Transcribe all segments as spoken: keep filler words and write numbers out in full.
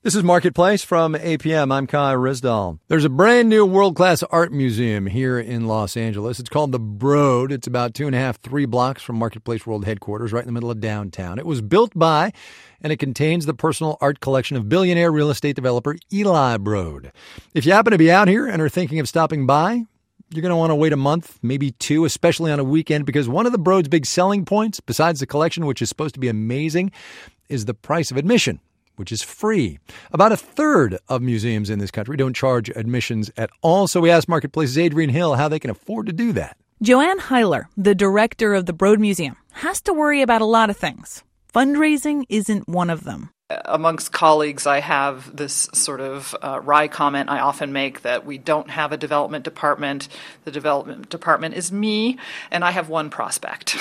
This is Marketplace from A P M. I'm Kai Risdall. There's a brand new world-class art museum here in Los Angeles. It's called the Broad. It's about two and a half, three blocks from Marketplace World headquarters, right in the middle of downtown. It was built by, and it contains the personal art collection of billionaire real estate developer Eli Broad. If you happen to be out here and are thinking of stopping by, you're going to want to wait a month, maybe two, especially on a weekend, because one of the Broad's big selling points, besides the collection, which is supposed to be amazing, is the price of admission, which is free. About a third of museums in this country don't charge admissions at all, so we asked Marketplace's Adrienne Hill how they can afford to do that. Joanne Heiler, the director of the Broad Museum, has to worry about a lot of things. Fundraising isn't one of them. Amongst colleagues, I have this sort of uh, wry comment I often make that we don't have a development department. The development department is me, and I have one prospect.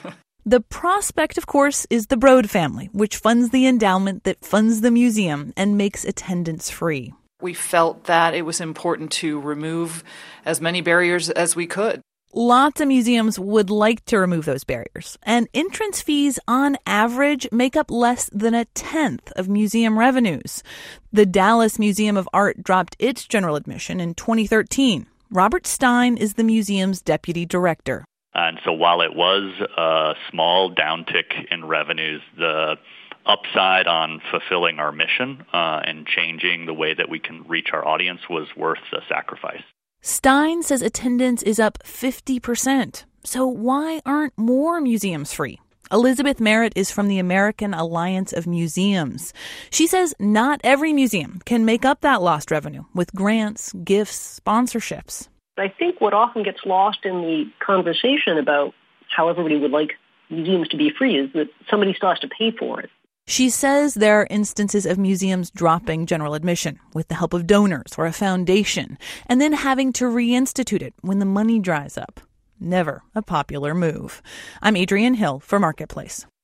The prospect, of course, is the Broad family, which funds the endowment that funds the museum and makes attendance free. We felt that it was important to remove as many barriers as we could. Lots of museums would like to remove those barriers, and entrance fees on average make up less than a tenth of museum revenues. The Dallas Museum of Art dropped its general admission in twenty thirteen. Robert Stein is the museum's deputy director. And so while it was a small downtick in revenues, the upside on fulfilling our mission uh, and changing the way that we can reach our audience was worth the sacrifice. Stein says attendance is up fifty percent. So why aren't more museums free? Elizabeth Merritt is from the American Alliance of Museums. She says not every museum can make up that lost revenue with grants, gifts, sponsorships. I think what often gets lost in the conversation about how everybody would like museums to be free is that somebody still has to pay for it. She says there are instances of museums dropping general admission with the help of donors or a foundation, and then having to reinstitute it when the money dries up. Never a popular move. I'm Adrienne Hill for Marketplace.